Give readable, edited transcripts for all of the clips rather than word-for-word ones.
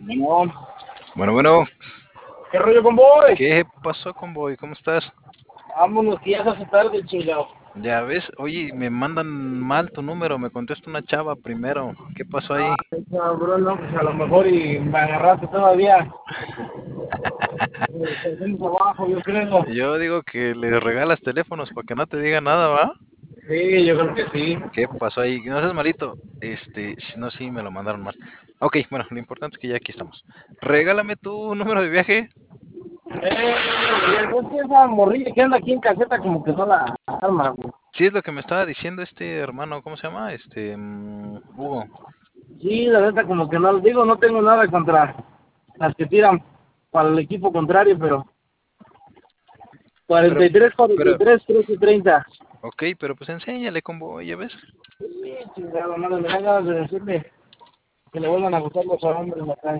No, Bueno, ¿qué rollo con Boy? ¿qué pasó, convoy? ¿Cómo estás? Vámonos, que ya se hace tarde, chingado. Ya ves, oye, me mandan mal tu número, me contesta una chava primero. ¿Qué pasó ahí? Ay, cabrón, no, pues a lo mejor y me agarraste todavía. Haciendo abajo, yo creo. Yo digo que le regalas teléfonos para que no te diga nada, ¿va? Sí, yo creo que sí. ¿Qué pasó ahí? No seas malito. Si no, sí, me lo mandaron mal. Ok, bueno, lo importante es que ya aquí estamos. Regálame tu número de viaje. Es que esa morrilla que anda aquí en caseta como que no la arma, güey. Sí, es lo que me estaba diciendo este hermano, ¿cómo se llama? Hugo. Sí, la neta como que no, digo, no tengo nada contra las que tiran para el equipo contrario, pero Pero, 43, pero, 43, 13, 30. ok, pero pues enséñale, convoy, ya ves. Sí, chingado, madre, me dan ganas de decirle que le vuelvan a gustar los hombres, me trae.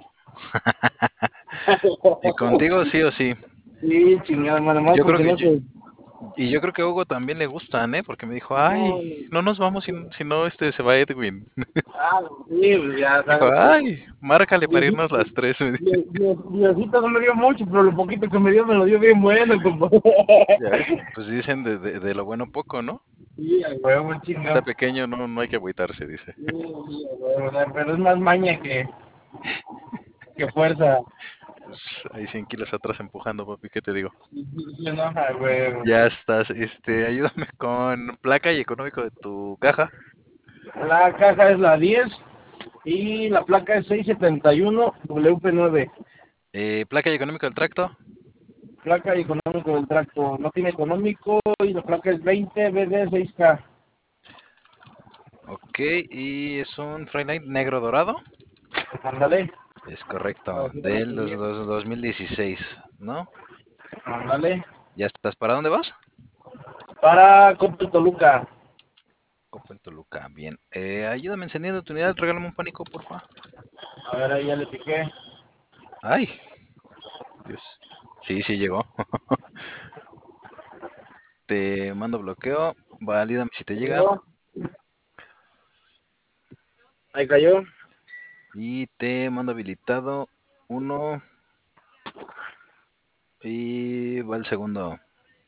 Y contigo sí o sí. Sí, chingada, madre, más Yo creo porque que no yo, sé. Y yo creo que a Hugo también le gustan, ¿eh? Porque me dijo, No, ay, no nos vamos si no se va Edwin. sí, pues ya Dijo, sabes que ay, márcale para Diosito, irnos las tres. Me dijo. Diosito no me dio mucho, pero lo poquito que me dio lo dio bien bueno, compa. Ya ves, pues dicen de lo bueno poco, ¿no? Sí, a huevo, Está chingado. pequeño, no hay que agüitarse, dice. Sí, sí, a huevo, pero es más maña que fuerza. Pues hay 100 kilos atrás empujando, papi, ¿qué te digo? Sí, sí, sí, enoja, huevo. Ya estás, ayúdame con placa y económico de tu caja. La caja es la 10 y la placa es 671 WP9. Placa y económico del tracto. Placa y económico del tracto. No tiene económico y la placa es 20 BD6K. Ok, y es un Freight negro dorado. Ándale. Es correcto, Así para del que bien. 2016, ¿no? Ándale. ¿Ya estás? ¿Para dónde vas? Para Coppel Toluca. Copa en Toluca, bien. Ayúdame encendiendo tu unidad, regálame un pánico, porfa. A ver, ahí ya le piqué. Ay, Dios. Sí, sí llegó. Te mando bloqueo, valídame si te llega. Cayó. Ahí cayó. Y te mando habilitado uno y va el segundo.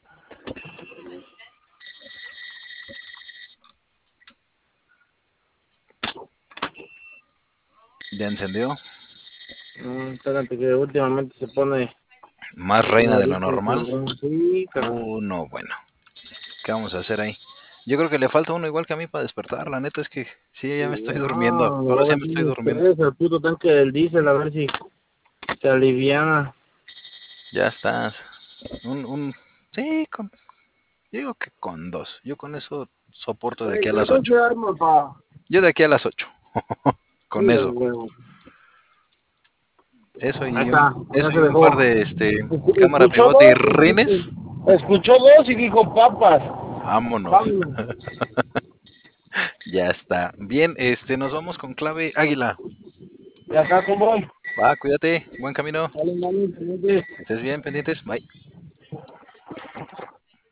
Ya encendió. Espérate que últimamente se pone Más reina de lo señorita el normal. cabrón. Sí, cabrón. Uno, bueno. ¿Qué vamos a hacer ahí? Yo creo que le falta uno igual que a mí para despertar. La neta es que sí, ya me estoy durmiendo. No, me Ahora voy a sí me meter estoy un durmiendo. estrés al puto tanque del diésel a ver si se aliviana. Ya estás. Sí, yo digo que con dos. Yo con eso soporto de aquí a Con las dos 8. se arma, pa. Yo de aquí a las 8. Con Sí, eso. huevo. Eso Ahí y un, está, eso ya y se un par dejó. de cámara Escuchó pivote y dos, rines. escuchó dos y dijo papas. Vámonos. Vámonos. Ya está. Bien, nos vamos con clave águila. Y acá, ¿cómo voy? Va, cuídate. Buen camino. Sale, mami, pendiente. Que estés bien, pendientes. Bye.